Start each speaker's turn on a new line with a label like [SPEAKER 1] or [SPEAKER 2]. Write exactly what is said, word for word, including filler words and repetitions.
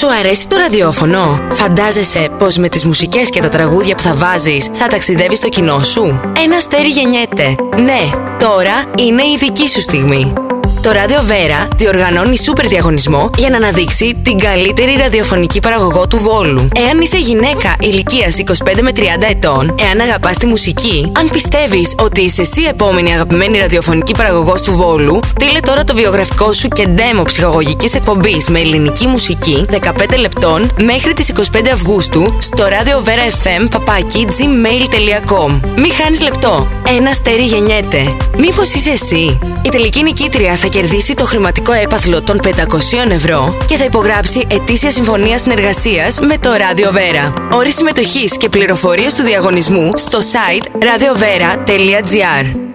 [SPEAKER 1] Σου αρέσει το ραδιόφωνο? Φαντάζεσαι πως με τις μουσικές και τα τραγούδια που θα βάζεις θα ταξιδεύεις στο κοινό σου? Ένα αστέρι γεννιέται. Ναι, τώρα είναι η δική σου στιγμή. Το Ράδιο Βέρα διοργανώνει σούπερ διαγωνισμό για να αναδείξει την καλύτερη ραδιοφωνική παραγωγό του Βόλου. Εάν είσαι γυναίκα ηλικίας είκοσι πέντε με τριάντα ετών, εάν αγαπάς τη μουσική, αν πιστεύεις ότι είσαι εσύ επόμενη αγαπημένη ραδιοφωνική παραγωγός του Βόλου, στείλε τώρα το βιογραφικό σου και demo ψυχαγωγικής εκπομπής με ελληνική μουσική δεκαπέντε λεπτών μέχρι τις είκοσι πέντε Αυγούστου στο radiovera.fm παπάκι gmail τελεία com. Μη χάνεις λεπτό. Ένα αστέρι γεννιέται. Μήπως είσαι εσύ? Η τελική νικήτρια θα κερδίσει το χρηματικό έπαθλο των πεντακόσια ευρώ και θα υπογράψει ετήσια συμφωνία συνεργασίας με το Ράδιο Βέρα. Όροι συμμετοχής και πληροφορίες του διαγωνισμού στο site radiovera τελεία gr.